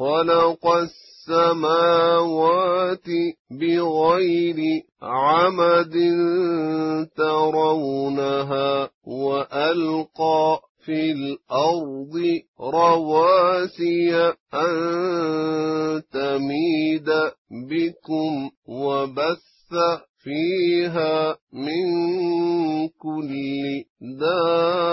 خلق السماوات بغير عمد ترونها وألقى في الأرض رواسي أن تميد بكم وبث فيها من كل دابة